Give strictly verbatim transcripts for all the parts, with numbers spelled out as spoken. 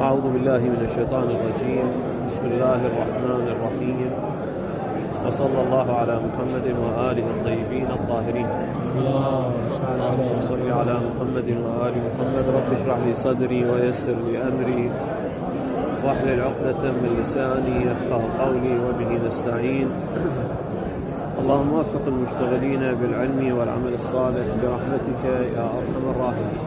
أعوذ بالله من الشيطان الرجيم. بسم الله الرحمن الرحيم، وصلى الله على محمد وآله الطيبين الطاهرين. اللهم صل على محمد وآل محمد. رب اشرح لي صدري ويسر لي أمري واحلل عقدة من لساني يفقه قولي وبه نستعين. اللهم وفق المشتغلين بالعلم والعمل الصالح برحمتك يا أرحم الراحمين.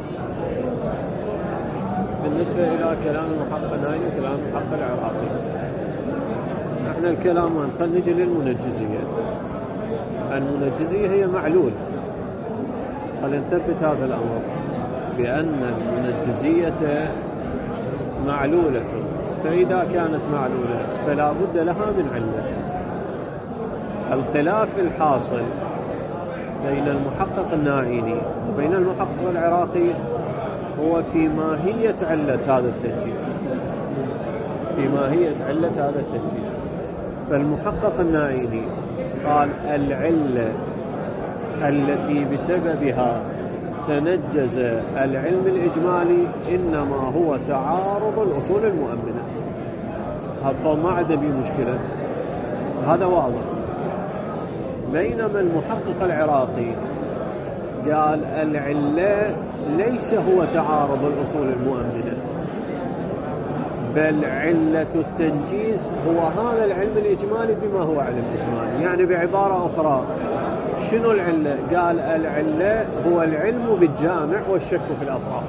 بالنسبة إلى كلام المحقق النائي وكلام المحقق العراقي، نحن الكلام خلينا نجي للمنجزية. المنجزية هي معلول، خلينا نثبت هذا الأمر بأن المنجزية معلولة، فإذا كانت معلولة فلا بد لها من علة. الخلاف الحاصل بين المحقق النائي وبين المحقق العراقي هو في ماهية علة هذا التنجيز، في ماهية علة هذا التنجيز. فالمحقق النائي قال العلة التي بسببها تنجز العلم الإجمالي إنما هو تعارض الأصول المؤمنة. هذا ما عدا به مشكلة، هذا واضح. بينما المحقق العراقي قال العلة ليس هو تعارض الأصول المؤمنة، بل علة التنجيز هو هذا العلم الإجمالي بما هو علم إجمالي. يعني بعبارة أخرى شنو العلة؟ قال العلة هو العلم بالجامع والشك في الأطراف.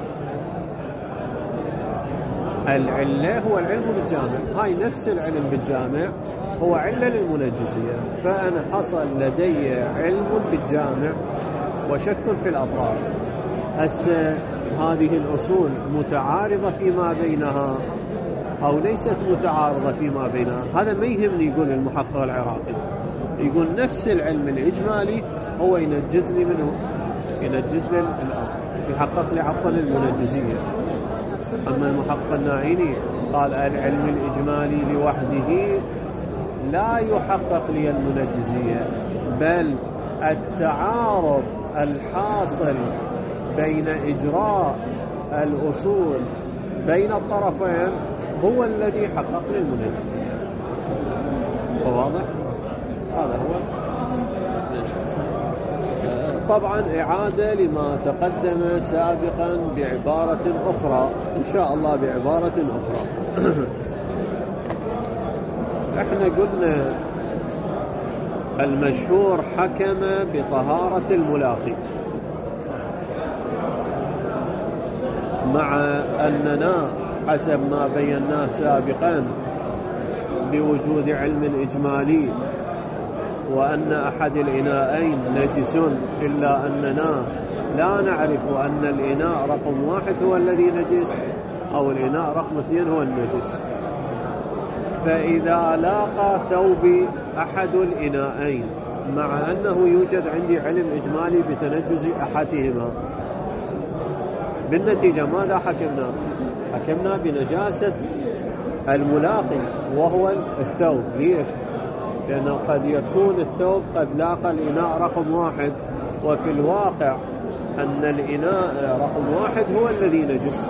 العلة هو العلم بالجامع، هاي نفس العلم بالجامع هو علة للمنجزية. فأنا حصل لدي علم بالجامع وشك في الأطراف. هسه هذه الأصول متعارضة فيما بينها أو ليست متعارضة فيما بينها؟ هذا ما يهمني. يقول المحقق العراقي، يقول نفس العلم الإجمالي هو ينجز لي منه، ينجز لي الأمر، يحقق لي عفوا المنجزية. أما المحقق النائي قال العلم الإجمالي لوحده لا يحقق لي المنجزية، بل التعارض الحاصل بين إجراء الأصول بين الطرفين هو الذي حقق لي المنجزية. واضح؟ هذا هو. طبعا إعادة لما تقدم سابقا بعبارة أخرى، إن شاء الله بعبارة أخرى. احنا قلنا المشهور حكم بطهارة الملاقي، مع أننا حسب ما بيناه سابقا بوجود علم إجمالي وأن أحد الإناءين نجس، إلا أننا لا نعرف أن الإناء رقم واحد هو الذي نجس أو الإناء رقم اثنين هو النجس. فإذا لاقى ثوبي أحد الإناءين مع أنه يوجد عندي علم إجمالي بتنجز أحدهما، بالنتيجة ماذا حكمنا؟ حكمنا بنجاسة الملاقي وهو الثوب. ليش؟ لأنه قد يكون الثوب قد لاقى الإناء رقم واحد، وفي الواقع أن الإناء رقم واحد هو الذي نجس،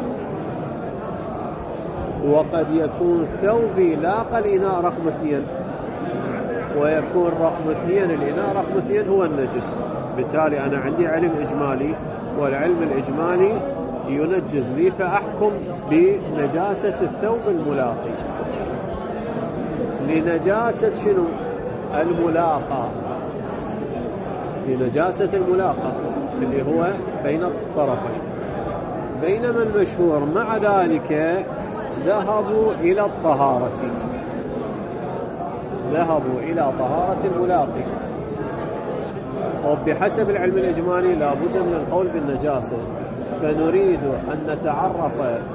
وقد يكون ثوبي لاقى الإناء رقم اثنين ويكون رقم اثنين الإناء رقم اثنين هو النجس. بالتالي أنا عندي علم إجمالي، والعلم الإجمالي ينجز لي، فأحكم بنجاسة الثوب الملاقي. لنجاسة شنو؟ الملاقى، لنجاسة الملاقى اللي هو بين الطرفين. بينما المشهور مع ذلك ذهبوا إلى الطهارة، ذهبوا إلى طهارة الملاقي. وبحسب العلم الإجمالي لا بد من القول بالنجاسة، فنريد أن نتعرف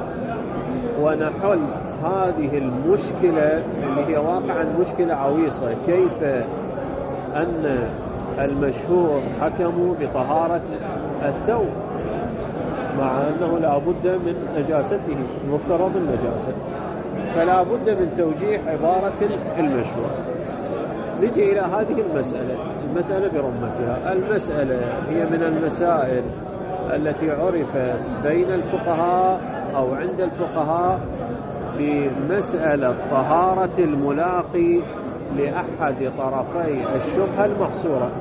ونحل هذه المشكلة اللي هي واقعا مشكلة عويصة. كيف أن المشهور حكموا بطهارة الثوب مع أنه لا بد من نجاسته، مفترض النجاسة، فلا بد من توجيه عبارة المشهور. نجي إلى هذه المسألة، المسألة برمتها. المسألة هي من المسائل التي عرفت بين الفقهاء أو عند الفقهاء بمسألة طهارة الملاقي لأحد طرفي الشبهة المحصورة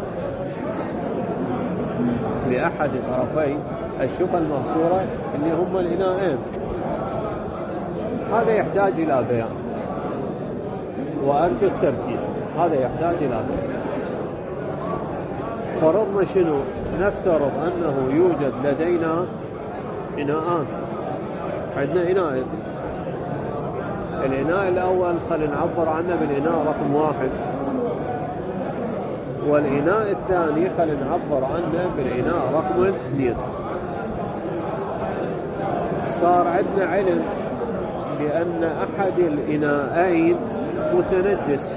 لأحد طرفي الشبهة المحصورة اللي هم الإناءين. هذا يحتاج إلى بيان، وأرجو التركيز. هذا يحتاج إلى بيان. فرضنا شنو؟ نفترض أنه يوجد لدينا إناءان، عندنا إناء. الإناء الأول خلينا نعبر عنه بالإناء رقم واحد، والإناء الثاني خلينا نعبر عنه بالإناء رقم اثنين. صار عندنا علم بأن أحد الإناءين متنجس،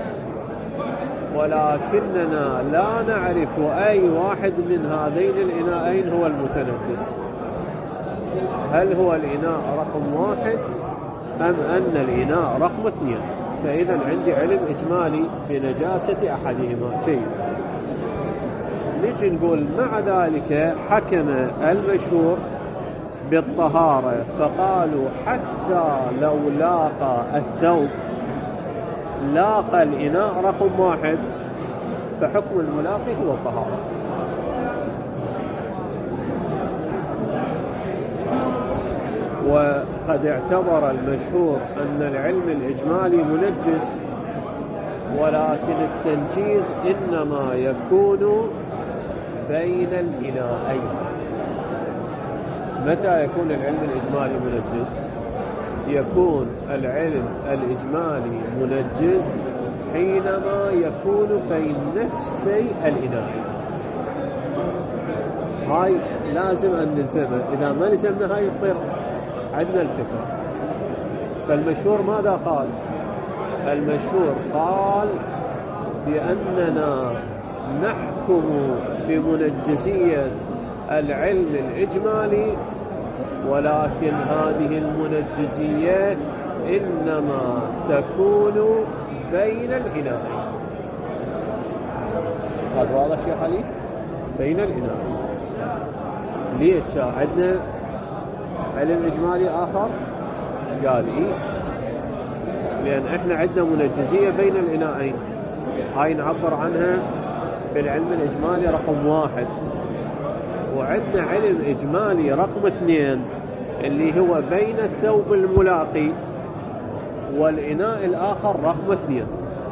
ولكننا لا نعرف أي واحد من هذين الإناءين هو المتنجس. هل هو الإناء رقم واحد أم أن الإناء رقم اثنين؟ فإذا عندي علم إجمالي بنجاسة أحدهما. شيء نجي نقول مع ذلك حكم المشهور بالطهارة، فقالوا حتى لو لاقى الثوب لاقى الإناء رقم واحد فحكم الملاقي هو الطهارة. وقد اعتبر المشهور أن العلم الإجمالي منجز، ولكن التنجيز إنما يكون بين الإناءين. متى يكون العلم الإجمالي منجز؟ يكون العلم الإجمالي منجز حينما يكون بين نفسي الإناءين. هاي لازم أن نلزمها، إذا ما لزمنا هاي يطير عندنا الفكرة. فالمشهور ماذا قال؟ المشهور قال بأننا نحكم بمنجزية العلم الإجمالي، ولكن هذه المنجزية إنما تكون بين الإناءين. هذا واضح يا خليل؟ بين الإناءين. ليش عندنا علم إجمالي آخر؟ قال إيه؟ لأن إحنا عندنا منجزية بين الإناءين، هاي نعبر عنها بالعلم الإجمالي رقم واحد، وعندنا علم إجمالي رقم اثنين اللي هو بين الثوب الملاقي والإناء الآخر رقم اثنين.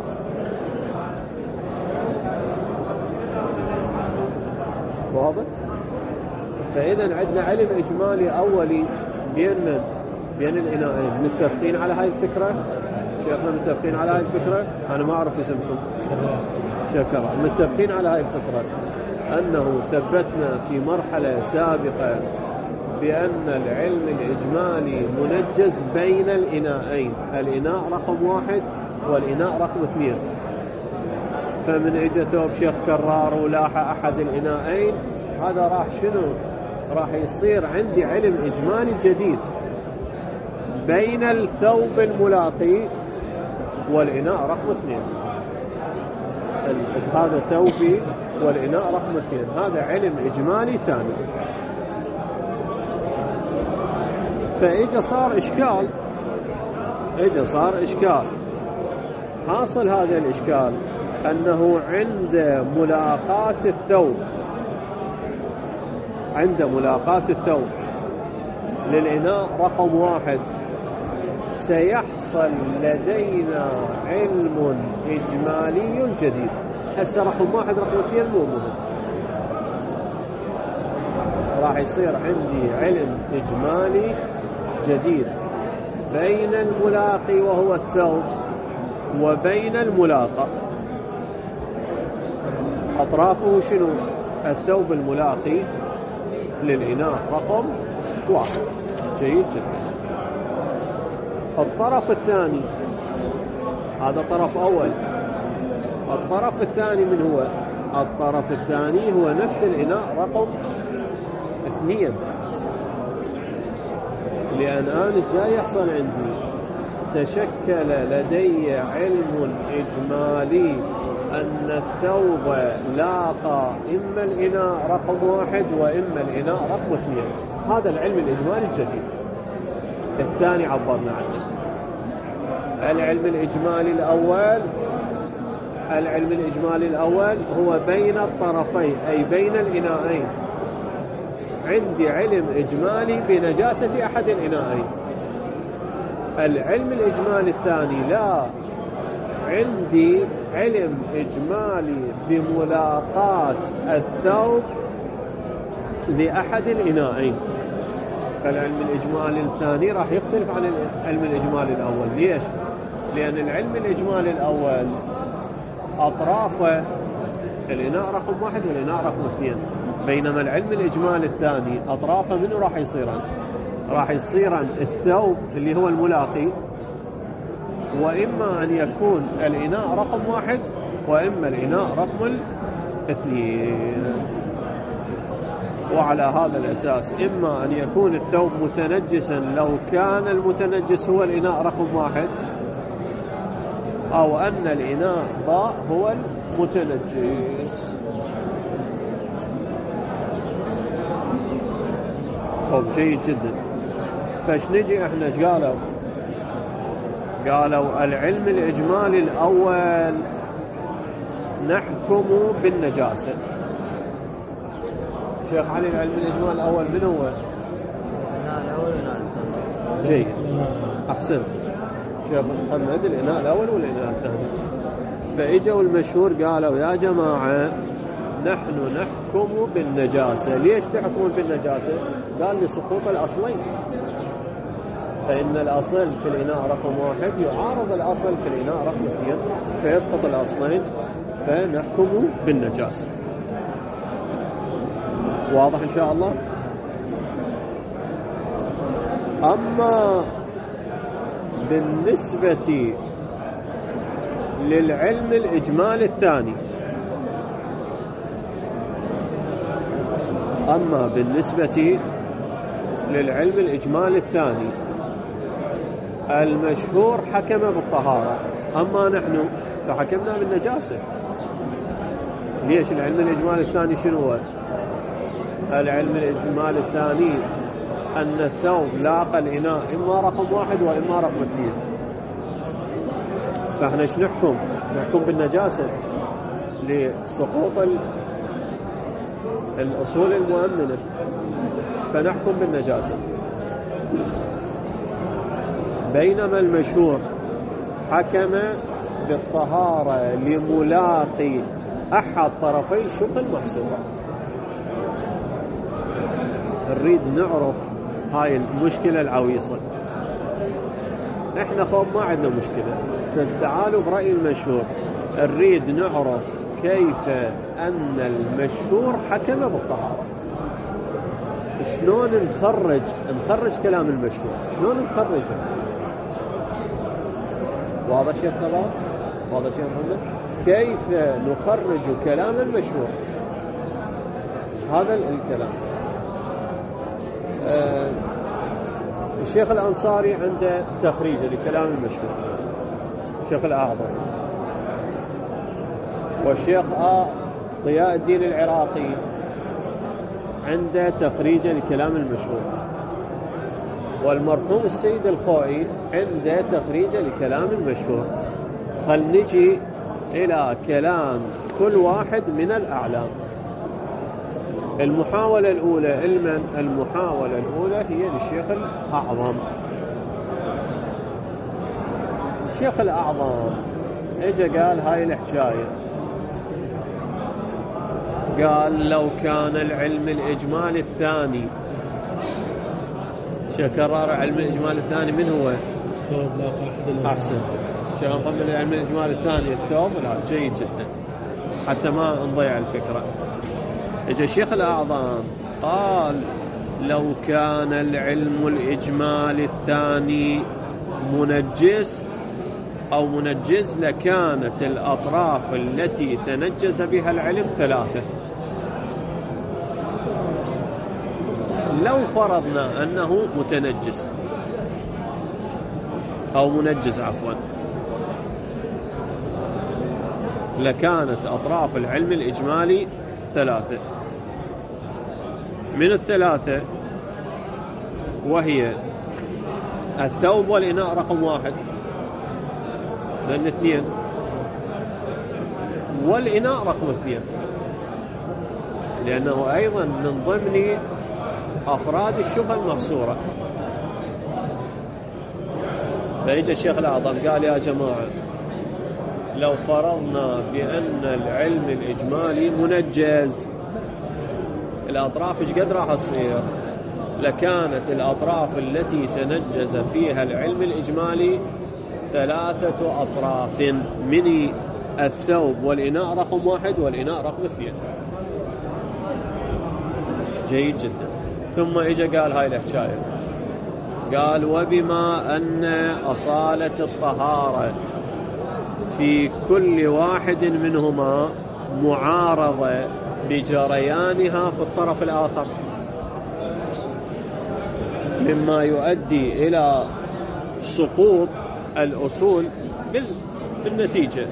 واضح؟ فإذا عندنا علم إجمالي أولي بين من؟ بين الإناءين. متفقين على هاي الفكرة؟ شيخنا متفقين على هاي الفكرة؟ أنا ما أعرف اسمكم. شكرا. متفقين على هاي الفكرة أنه ثبتنا في مرحلة سابقة بأن العلم الإجمالي منجز بين الإناءين، الإناء رقم واحد والإناء رقم اثنين. فمن اجى ثوب شيخ كرار ولاح أحد الإناءين، هذا راح شنو؟ راح يصير عندي علم إجمالي جديد بين الثوب الملاقي والإناء رقم اثنين. هذا ثوبي والإناء رقم اثنين، هذا علم إجمالي ثاني. فإجا صار إشكال، إجا صار إشكال. حاصل هذا الإشكال أنه عند ملاقاة الثوب عند ملاقاة الثوب للإناء رقم واحد سيحصل لدينا علم إجمالي جديد. هسه رقم واحد رقم اثنين مو مهم، راح يصير عندي علم إجمالي جديد بين الملاقي وهو الثوب وبين الملاقى. أطرافه شنو؟ الثوب الملاقي للإناء رقم واحد. جيد جدا. الطرف الثاني، هذا طرف أول. الطرف الثاني من هو؟ الطرف الثاني هو نفس الإناء رقم اثنين. لأن أنا جاي يحصل عندي تشكل لدي علم إجمالي أن الثوب لاقى إما الإناء رقم واحد وإما الإناء رقم اثنين. هذا العلم الإجمالي الجديد. الثاني عبرنا عنه. العلم الإجمالي الأول العلم الإجمالي الأول هو بين الطرفين، أي بين الإناءين. عندي علم إجمالي بنجاسة أحد الإناءين. العلم الإجمالي الثاني لا، عندي علم إجمالي بملاقاة الثوب لأحد الإناءين. فالعلم الإجمالي الثاني راح يختلف عن العلم الإجمالي الأول. ليش؟ لأن العلم الإجمالي الأول أطرافه الإناء رقم واحد والإناء رقم اثنين، بينما العلم الإجمالي الثاني أطرافه منه راح يصيران؟ راح يصيران الثوب اللي هو الملاقي، وإما أن يكون الإناء رقم واحد وإما الإناء رقم اثنين. وعلى هذا الأساس إما أن يكون الثوب متنجسا لو كان المتنجس هو الإناء رقم واحد، أو أن الإناء ضاء هو المتنجس. طب جيد جدا. فاش نجي احنا ايش قالوا؟ قالوا العلم الإجمالي الأول نحكم بالنجاسة. شيخ علي العلم الإجمالي الأول من هو؟ الإناء الأول والإناء الثاني. جيد، أحسنت شيخ محمد. الإناء الأول والإناء الثاني. فإجوا المشهور قالوا يا جماعة نحن نحكم بالنجاسة. ليش تحكمون بالنجاسة؟ قال لسقوط الأصلين، فإن الأصل في الإناء رقم واحد يعارض الأصل في الإناء رقم اثنين، فيسقط الأصلين، فنحكم بالنجاسة. واضح إن شاء الله؟ أما بالنسبة للعلم الإجمالي الثاني أما بالنسبة للعلم الإجمالي الثاني المشهور حكم بالطهارة، أما نحن فحكمنا بالنجاسة. ليش؟ العلم الإجمالي الثاني شنو هو؟ العلم الإجمالي الثاني أن الثوب لاقى الإناء إما رقم واحد وإما رقم اثنين، فإحنا ايش نحكم؟ نحكم بالنجاسة لسقوط الأصول المؤمنة، فنحكم بالنجاسة. بينما المشهور حكم بالطهارة لملاقي أحد طرفي شق المحصورة. نريد نعرف هاي المشكلة العويصة. احنا خوف ما عندنا مشكلة، بس تعالوا برأي المشهور نريد نعرف كيف أن المشهور حكم بالطهارة. شلون نخرج نخرج كلام المشهور؟ شلون نخرجه؟ واضح شيخ كلام؟ واضح شيخ محمد؟ كيف نخرج كلام المشهور؟ هذا الكلام. آه الشيخ الأنصاري عنده تخريج لكلام المشهور، الشيخ الأعظم، والشيخ آه ضياء الدين العراقي عنده تخريج لكلام المشهور، والمرحوم السيد الخوئي عنده تخريج لكلام المشهور. خل نجي إلى كلام كل واحد من الأعلام. المحاولة الأولى المن المحاولة الأولى هي للشيخ الأعظم. الشيخ الأعظم اجى قال هاي الحكاية، قال لو كان العلم الإجمالي الثاني، شكرر علم الإجمالي الثاني من هو؟ الثوب لا. أحسن شيخ محمد. العلم الإجمالي الثاني الثوب. لا جيد جدا حتى ما نضيع الفكرة. اجى الشيخ الأعظم قال لو كان العلم الإجمالي الثاني منجس أو منجز لكانت الأطراف التي تنجز بها العلم ثلاثة. لو فرضنا أنه متنجس أو منجز عفوا، لكانت أطراف العلم الإجمالي ثلاثة. من الثلاثة وهي الثوب والإناء رقم واحد لأن اثنين، والإناء رقم اثنين لأنه أيضا من ضمن أفراد الشبهة المحصورة. فيجي الشيخ الأعظم قال يا جماعة لو فرضنا بأن العلم الإجمالي منجز، الأطراف إيش قد راح تصير؟ لكانت الأطراف التي تنجز فيها العلم الإجمالي ثلاثة أطراف من الثوب والإناء رقم واحد والإناء رقم اثنين. جيد جدا. ثم إجا قال هاي الحكاية، قال وبما أن أصالة الطهارة في كل واحد منهما معارضة بجريانها في الطرف الآخر، مما يؤدي إلى سقوط الأصول بالنتيجة.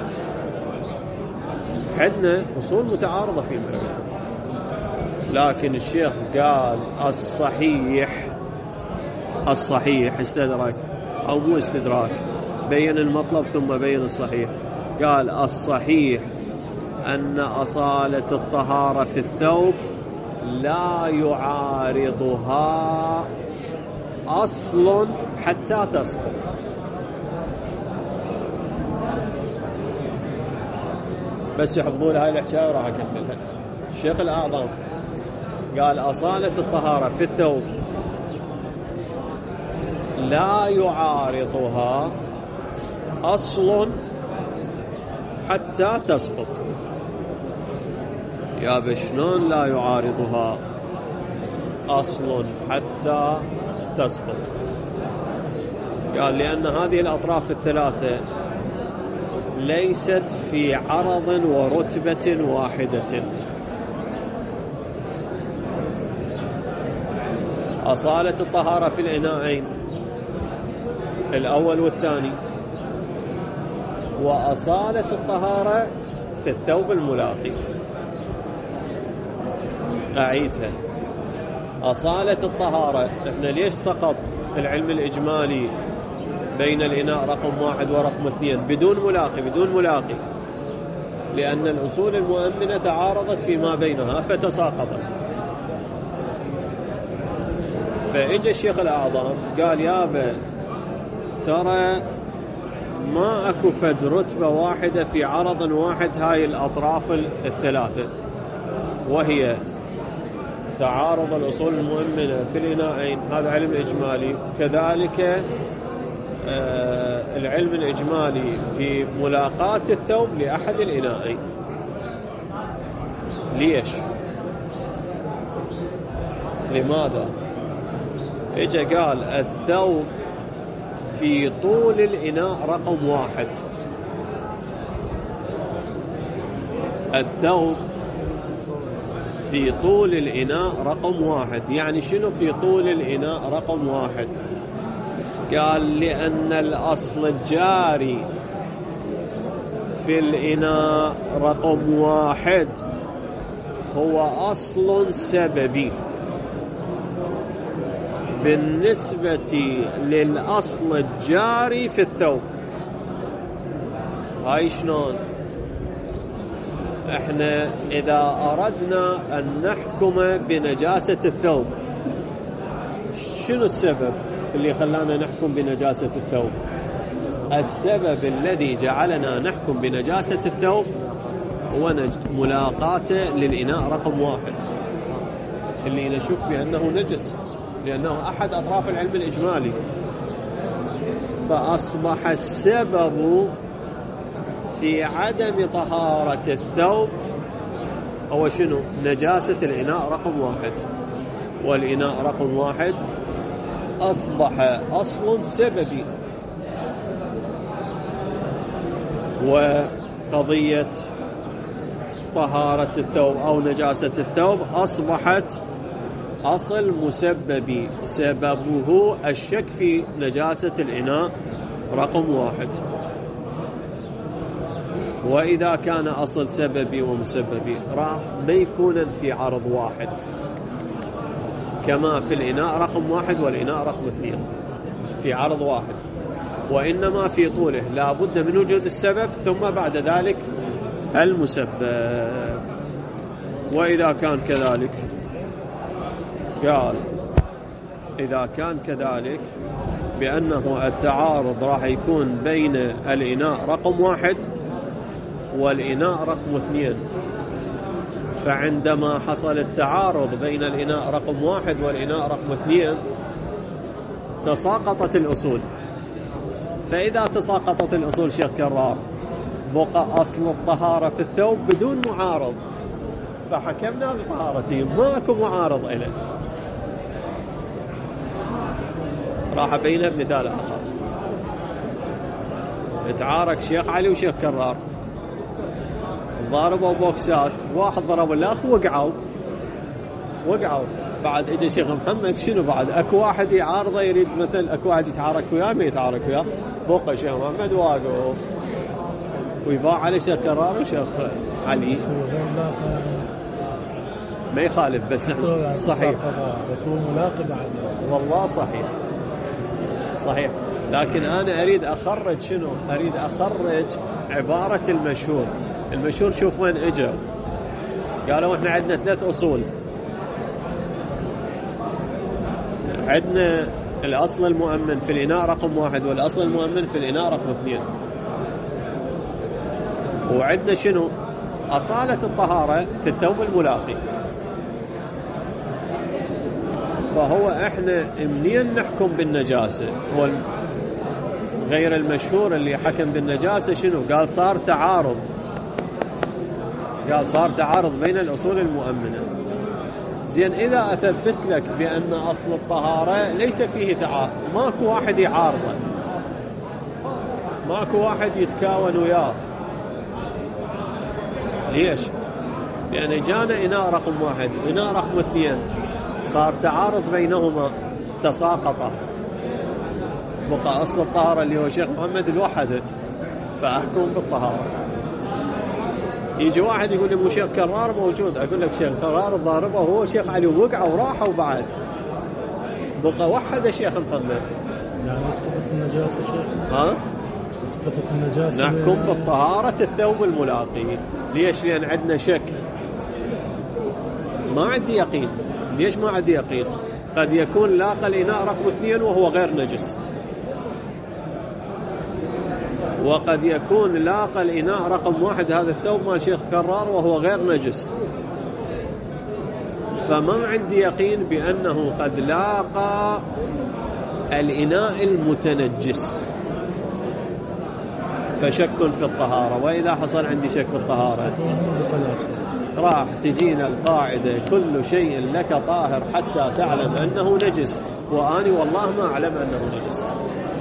عندنا أصول متعارضة في معنى، لكن الشيخ قال الصحيح الصحيح استدراك أو مو استدراك، بين المطلب ثم بين الصحيح. قال الصحيح أن أصالة الطهارة في الثوب لا يعارضها أصل حتى تسقط. بس يحفظون هاي الحكاية وراح أكملها. الشيخ الأعظم قال أصالة الطهارة في الثوب لا يعارضها أصل حتى تسقط. يا بشنون لا يعارضها أصل حتى تسقط؟ قال لأن هذه الأطراف الثلاثة ليست في عرض ورتبة واحدة. أصالة الطهارة في الإناءين الأول والثاني، وأصالة الطهارة في الثوب الملاقي. أعيدها، أصالة الطهارة إحنا ليش سقط العلم الإجمالي بين الإناء رقم واحد ورقم اثنين بدون ملاقي بدون ملاقي؟ لأن الأصول المؤمنة تعارضت فيما بينها فتساقطت. فإجا الشيخ الأعظم قال يابا ترى ما أكو فد رتبة واحدة في عرض واحد هاي الأطراف الثلاثة، وهي تعارض الأصول المؤمنة في الإناءين، هذا علم إجمالي. كذلك آه العلم الإجمالي في ملاقاة الثوب لأحد الإناءين. ليش؟ لماذا؟ إجا قال الثوب في طول الإناء رقم واحد. الثوب في طول الإناء رقم واحد. يعني شنو في طول الإناء رقم واحد؟ قال لأن الأصل الجاري في الإناء رقم واحد هو أصل سببي بالنسبة للأصل الجاري في الثوب. هاي شلون؟ احنا إذا أردنا أن نحكم بنجاسة الثوب، شنو السبب اللي خلانا نحكم بنجاسة الثوب؟ السبب الذي جعلنا نحكم بنجاسة الثوب هو ملاقاته للإناء رقم واحد اللي نشك بأنه نجس، لأنه أحد أطراف العلم الإجمالي. فأصبح السبب في عدم طهارة الثوب هو شنو؟ نجاسة الإناء رقم واحد، والإناء رقم واحد أصبح أصل سببي. وقضية طهارة الثوب أو نجاسة الثوب أصبحت أصل مسببي، سببه الشك في نجاسة الإناء رقم واحد. وإذا كان أصل سببي ومسببي راح ما يكون في عرض واحد كما في الإناء رقم واحد والإناء رقم اثنين. في عرض واحد، وإنما في طوله لا بد من وجود السبب ثم بعد ذلك المسبب. وإذا كان كذلك قال إذا كان كذلك بأنه التعارض راح يكون بين الإناء رقم واحد والإناء رقم اثنين، فعندما حصل التعارض بين الإناء رقم واحد والإناء رقم اثنين تساقطت الأصول. فإذا تساقطت الأصول شيخ كرار بقى أصل الطهارة في الثوب بدون معارض، فحكمنا بطهارته ماكو معارض إليه. راح أبينه بمثال آخر. تعارك شيخ علي وشيخ كرار، ضاربوا بوكسات، واحد ضرب الأخ وقعوا وقعوا بعد اجى شيخ محمد شنو بعد اكو واحد يعارضه يريد مثل اكو واحد يتعارك وياه ما يتعارك وياه، بقى شيخ محمد واقف ويباع على شيخ كرار وشيخ علي ما يخالف بس صحيح بس هو ملاقي بعد والله صحيح صحيح. لكن أنا أريد أخرج شنو أريد أخرج عبارة المشهور. المشهور شوف وين إجا، قالوا إحنا عندنا ثلاث أصول، عندنا الأصل المؤمن في الإناء رقم واحد والأصل المؤمن في الإناء رقم اثنين، وعندنا شنو أصالة الطهارة في الثوب الملاقي. فهو احنا منين نحكم بالنجاسة؟ غير المشهور اللي حكم بالنجاسة شنو قال؟ صار تعارض، قال صار تعارض بين الأصول المؤمنة. زين إذا أثبت لك بأن أصل الطهارة ليس فيه تعارض، ماكو واحد يعارضه، ماكو واحد يتكاون وياه، ليش؟ لأن جانا إناء رقم واحد وإناء رقم اثنين صار تعارض بينهما تساقطا، بقى أصل الطهارة اللي هو شيخ محمد الوحده، فأحكم بالطهارة. يجي واحد يقول لي مو شيخ كرار موجود، أقول لك شيخ كرار ضاربه هو شيخ علي وقع وراح وبعد بقى وحده شيخ محمد. يعني اسقطت النجاسة شيخ؟ ها؟ اسقطت النجاسة. نحكم بالطهارة الثوب الملاقي. ليش؟ لأن عندنا شك، ما عندي يقين. ليش ما عندي يقين؟ قد يكون لاقى الإناء رقم اثنين وهو غير نجس، وقد يكون لاقى الإناء رقم واحد هذا الثوب مال شيخ كرار وهو غير نجس، فما عندي يقين بأنه قد لاقى الإناء المتنجس، فشك في الطهارة. وإذا حصل عندي شك في الطهارة راح تجينا القاعدة كل شيء لك طاهر حتى تعلم أنه نجس، وأني والله ما أعلم أنه نجس.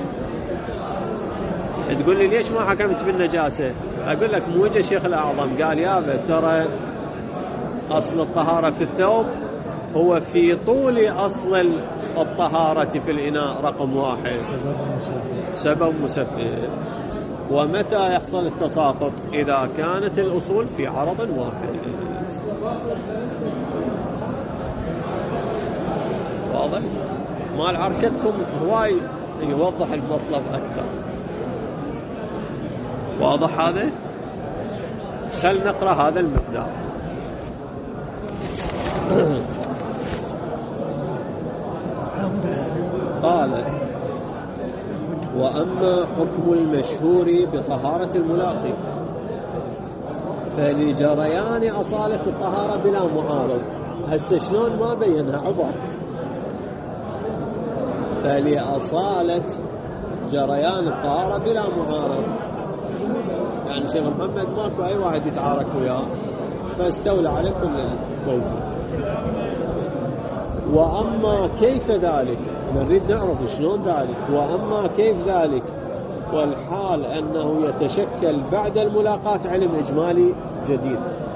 تقول لي ليش ما حكمت بالنجاسة؟ أقول لك موجه شيخ الأعظم قال يابا ترى أصل الطهارة في الثوب هو في طول أصل الطهارة في الإناء رقم واحد، سبب مسبب. ومتى يحصل التساقط؟ إذا كانت الأصول في عرض واحد. واضح؟ مال عركتكم هواي يوضح المطلب أكثر. واضح هذا؟ خل نقرأ هذا المقدار. قال وأما حكم المشهور بطهارة الملاقي فلجريان أصالة الطهارة بلا معارض. هسه شلون ما بينها عبر؟ فلأصالة جريان الطهارة بلا معارض، يعني شيخ محمد ماكو أي واحد يتعارك وياه فاستولى على كل الموجود. وأما كيف ذلك نريد نعرف شلون ذلك. وأما كيف ذلك والحال أنه يتشكل بعد الملاقاة علم إجمالي جديد،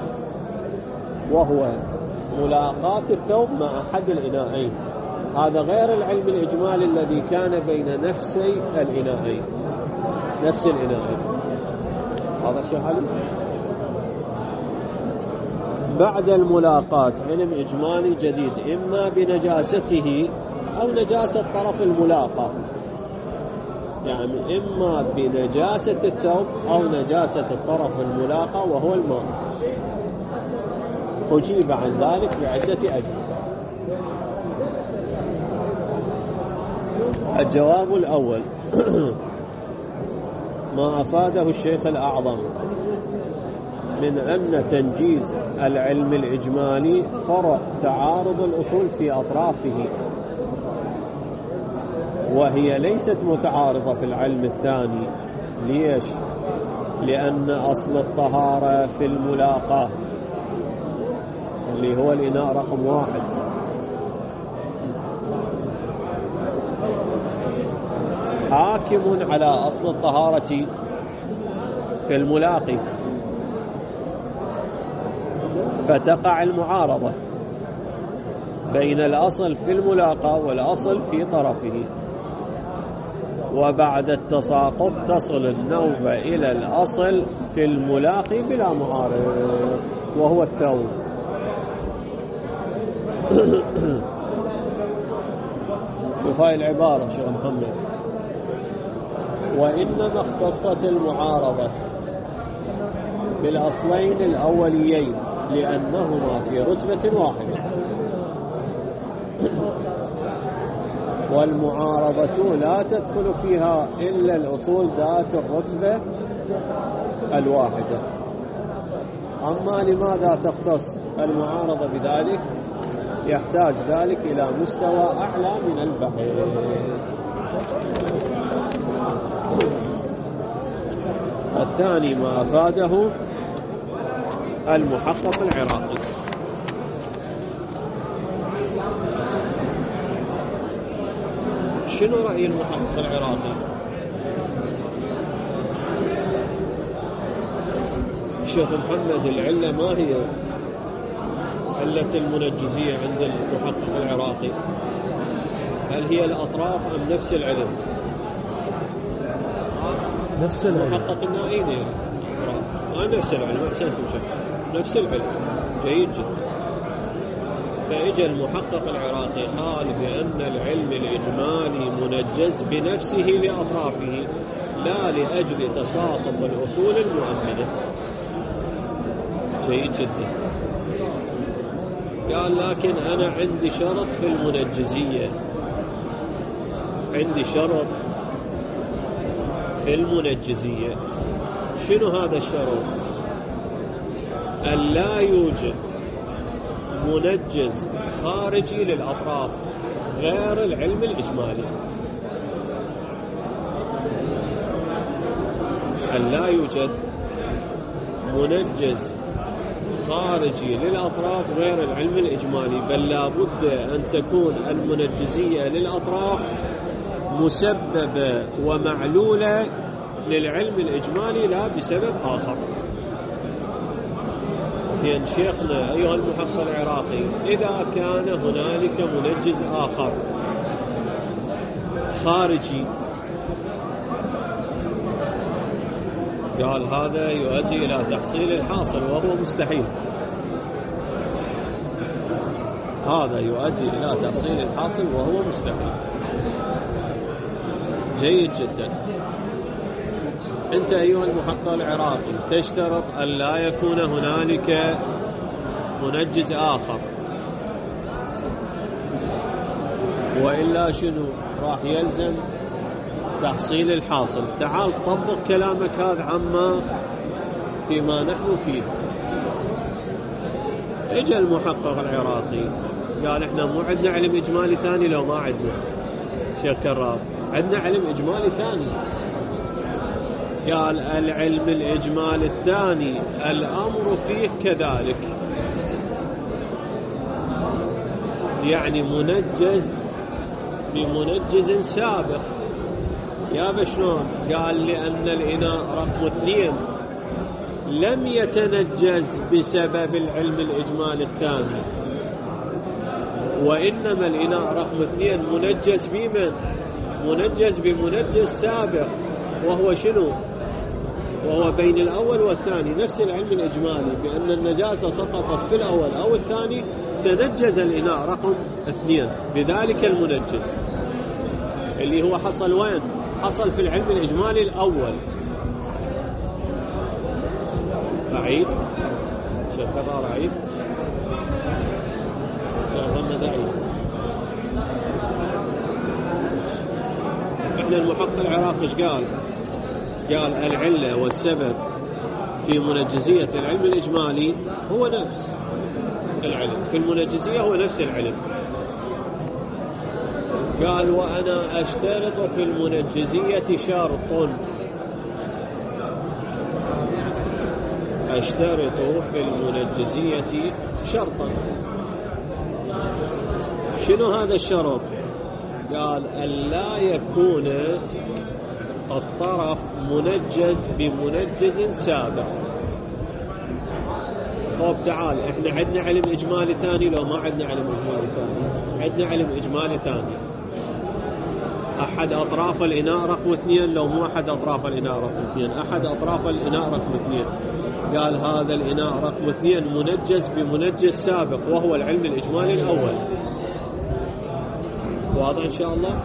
وهو ملاقاة الثوب مع أحد الإناءين، هذا غير العلم الإجمالي الذي كان بين نفسي الإناءين نفس الإناءين. هذا الشيء علي بعد الملاقاة علم إجمالي جديد، إما بنجاسته أو نجاسة طرف الملاقى، يعني إما بنجاسة الثوب أو نجاسة الطرف الملاقى وهو الماء. أجيب عن ذلك بعدة أجوبة. الجواب الأول ما أفاده الشيخ الأعظم من أن تنجيز العلم الإجمالي فرع تعارض الأصول في أطرافه، وهي ليست متعارضة في العلم الثاني. ليش؟ لأن أصل الطهارة في الملاقاة اللي هو الإناء رقم واحد، حاكم على أصل الطهارة في الملاقي، فتقع المعارضة بين الأصل في الملاقى والأصل في طرفه، وبعد التساقط تصل النوبة إلى الأصل في الملاقي بلا معارض وهو الثوب. شوف هاي العبارة شيخ محمد: وإنما اختصت المعارضة بالأصلين الأوليين لأنهما في رتبة واحدة، والمعارضة لا تدخل فيها إلا الأصول ذات الرتبة الواحدة. أما لماذا تختص المعارضة بذلك؟ يحتاج ذلك إلى مستوى أعلى من البحث. الثاني ما أفاده المحقق العراقي. شنو رأي المحقق العراقي؟ شيخ محمد، العلة ما هي علة المنجزية عند المحقق العراقي؟ هل هي الأطراف أم نفس العلم؟ نفس العلم. محقق النائين الأطراف ما نفس العلم. أحسنتم شيخ، نفس العلم. جيد جدا. فإجا المحقق العراقي قال بأن العلم الإجمالي منجز بنفسه لأطرافه لا لأجل تساقط الأصول المؤمنة. جيد جدا. قال لكن أنا عندي شرط في المنجزية، عندي شرط في المنجزية. شنو هذا الشرط؟ أن لا يوجد منجز خارجي للأطراف غير العلم الإجمالي. أن لا يوجد منجز خارجي للأطراف غير العلم الإجمالي، بل لا بد أن تكون المنجزية للأطراف مسببة ومعلولة للعلم الإجمالي لا بسبب آخر. زين شيخنا أيها المحقق العراقي، إذا كان هنالك منجز آخر خارجي، قال هذا يؤدي إلى تحصيل الحاصل وهو مستحيل. هذا يؤدي إلى تحصيل الحاصل وهو مستحيل. جيد جدا. أنت أيها المحقق العراقي تشترط أن لا يكون هنالك منجز آخر، وإلا شنو راح يلزم تحصيل الحاصل. تعال طبق كلامك هذا عما فيما نحن فيه. اجى المحقق العراقي قال احنا مو عندنا علم إجمالي ثاني؟ لو ما عندنا شيخ كرار، عندنا علم إجمالي ثاني. قال العلم الإجمالي الثاني الأمر فيه كذلك، يعني منجز بمنجز سابق. يا بشلون؟ قال لأن الإناء رقم اثنين لم يتنجز بسبب العلم الإجمالي الثاني، وإنما الإناء رقم اثنين منجز بمن؟ منجز بمنجز سابق، وهو شنو؟ وهو بين الأول والثاني نفس العلم الإجمالي بأن النجاسة سقطت في الأول أو الثاني، تنجز الإناء رقم اثنين بذلك المنجز اللي هو حصل وين؟ حصل في العلم الإجمالي الأول. أعيد شيخ قرار أعيد ظن دعيد. احنا المحقق العراقي ايش قال؟ قال العلة والسبب في منجزية العلم الإجمالي هو نفس العلم، في المنجزية هو نفس العلم. قال وأنا أشترط في المنجزية شرط، أشترط في المنجزية شرطا. شنو هذا الشرط؟ قال ألا يكون الطرف منجز بمنجز سابق. طب تعال، احنا عندنا علم إجمالي ثاني لو ما عندنا علم إجمالي ثاني؟ عندنا علم إجمالي ثاني. أحد أطراف الإناء رقم اثنين لو مو أحد أطراف الإناء رقم اثنين، أحد أطراف الإناء رقم اثنين. قال هذا الإناء رقم اثنين منجز بمنجز سابق وهو العلم الإجمالي الأول. واضح إن شاء الله؟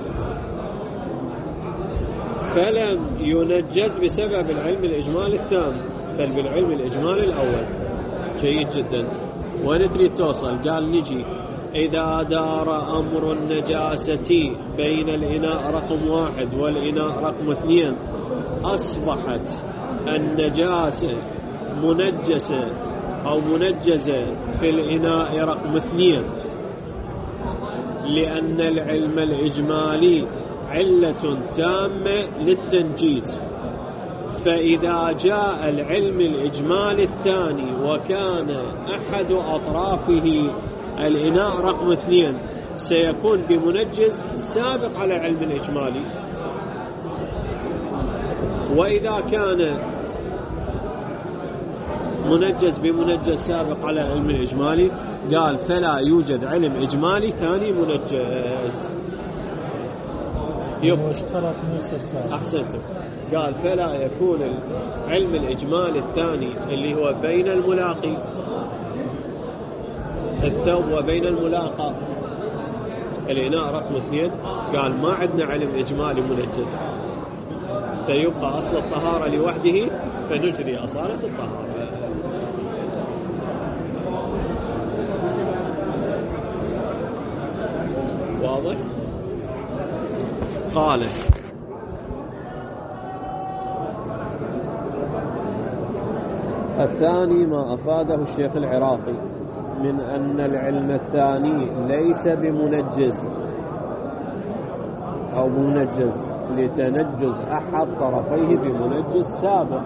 فلم ينجز بسبب العلم الإجمالي الثاني بل بالعلم الإجمالي الأول. جيد جدا. وين تريد توصل؟ قال نجي إذا دار أمر النجاسة بين الإناء رقم واحد والإناء رقم اثنين أصبحت النجاسة منجسة أو منجزة في الإناء رقم اثنين، لأن العلم الإجمالي علة تامة للتنجيز. فإذا جاء العلم الإجمالي الثاني وكان أحد أطرافه الإناء رقم اثنين سيكون بمنجز سابق على العلم الإجمالي. وإذا كان منجز بمنجز سابق على العلم الإجمالي قال فلا يوجد علم إجمالي ثاني منجز. واشترط مصر سابق. أحسنتم. قال فلا يكون العلم الإجمالي الثاني اللي هو بين الملاقي الثوب وبين الملاقى الإناء رقم اثنين، قال ما عندنا علم إجمالي منجز، فيبقى أصل الطهارة لوحده فنجري أصالة الطهارة. واضح؟ قال الثاني ما أفاده الشيخ العراقي من أن العلم الثاني ليس بمنجز أو منجز لتنجز أحد طرفيه بمنجز سابق،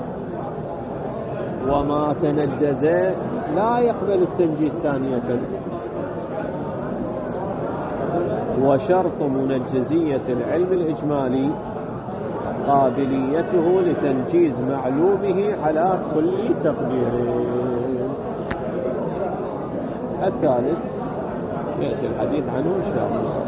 وما تنجز لا يقبل التنجيز ثانية. وشرط منجزية العلم الإجمالي قابليته لتنجيز معلومه على كل تقدير. الثالث يأتي الحديث عنه إن شاء الله.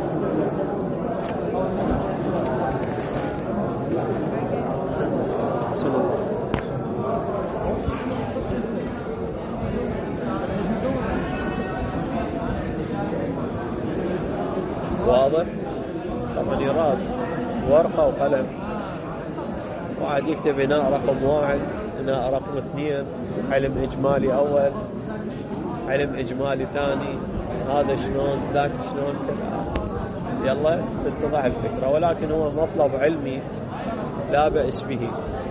واضح؟ طبعا يراد ورقة وقلم، واحد يكتب إناء رقم واحد، إناء رقم اثنين، علم إجمالي أول، علم إجمالي ثاني، هذا شلون ذاك شلون كذا، يلا تتضح الفكرة. ولكن هو مطلب علمي لا بأس به.